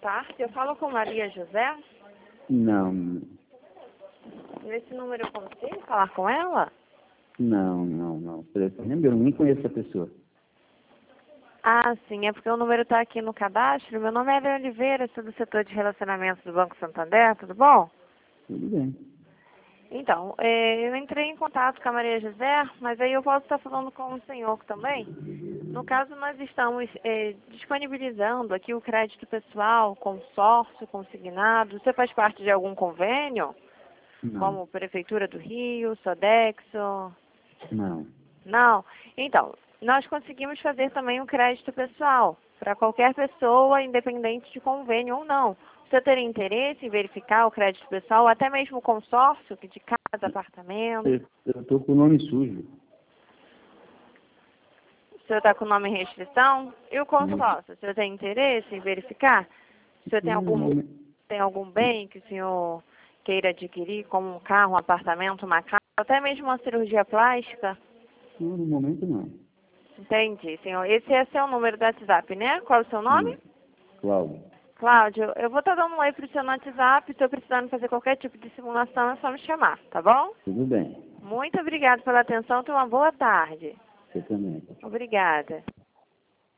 tarde. Eu falo com Maria José. Não, Nesse número eu consigo falar com ela? não. Eu nem conheço a pessoa. Ah, sim. É porque o número está aqui no cadastro. Meu nome é Adriana Oliveira, sou do setor de relacionamentos do Banco Santander. Tudo bom? Tudo bem. Então, eu entrei em contato com a Maria José, mas aí eu posso estar falando com o senhor também. No caso, nós estamos disponibilizando aqui o crédito pessoal, consórcio, consignado. Você faz parte de algum convênio? Não, Como Prefeitura do Rio, Sodexo? não. Não? Então, nós conseguimos fazer também o crédito pessoal para qualquer pessoa, independente de convênio ou não. Você teria interesse em verificar o crédito pessoal, até mesmo o consórcio, que de casa, apartamento? Eu estou com o nome sujo. O senhor está com o nome em restrição? E o consórcio? O senhor tem interesse em verificar? O senhor tem algum bem que o senhor queira adquirir, como um carro, um apartamento, uma casa, até mesmo uma cirurgia plástica? Não, no momento não. Entendi, senhor. Esse é seu número do WhatsApp, né? Qual é o seu nome? Cláudio. Cláudio, eu vou estar dando um oi pro seu no WhatsApp. Se eu precisando fazer qualquer tipo de simulação, é só me chamar, tá bom? Tudo bem. Muito obrigada pela atenção. Tenha uma boa tarde. Você também. Obrigada.